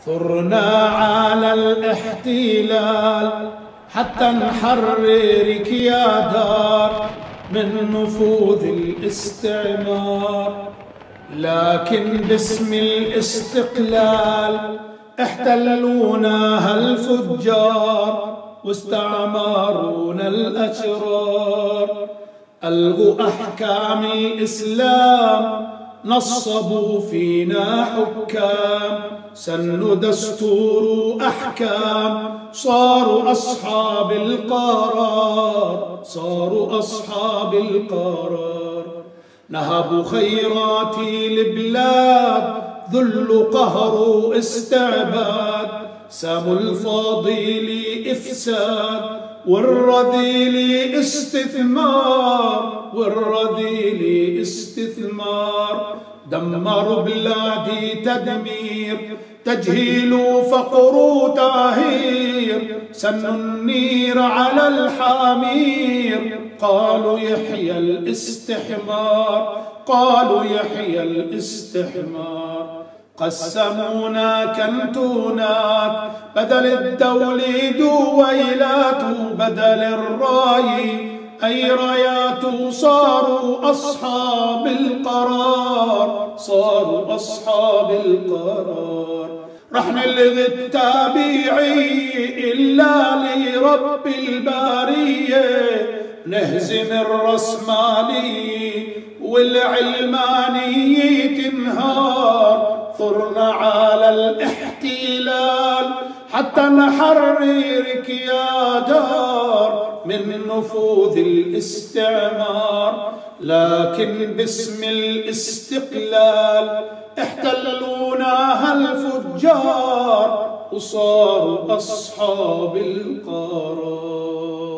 ثرنا على الاحتلال حتى نحررك يا دار من نفوذ الاستعمار، لكن باسم الاستقلال احتلونا هالفجار واستعمرونا الأشرار. ألغوا أحكام الإسلام، نصبوا فينا حكام، سنوا دستور أحكام، صاروا أصحاب القرار، صاروا أصحاب القرار. نهبوا خيرات البلاد، ذل قهر استعباد، ساموا الفاضل إفساد والرذيل استثمار، والرذيل استثمار. دمروا بلادي تدمير، تجهيل فقر تاهير، سنوا النير على الحامير، قالوا يحيى الاستحمار، قالوا يحيى الاستحمار. قسمونا كنتونات، بدل الدول دويلات، بدل الراي أي رايات، صاروا أصحاب القرار، صاروا أصحاب القرار. رح نلغي التابعي إلا لرب البارية، نهزم الرأسمالي والعلمانية تنهار. ثرنا على الاحتلال حتى نحررك يا دار من نفوذ الاستعمار، لكن باسم الاستقلال احتلونا هالفجار وصاروا أصحاب القرار.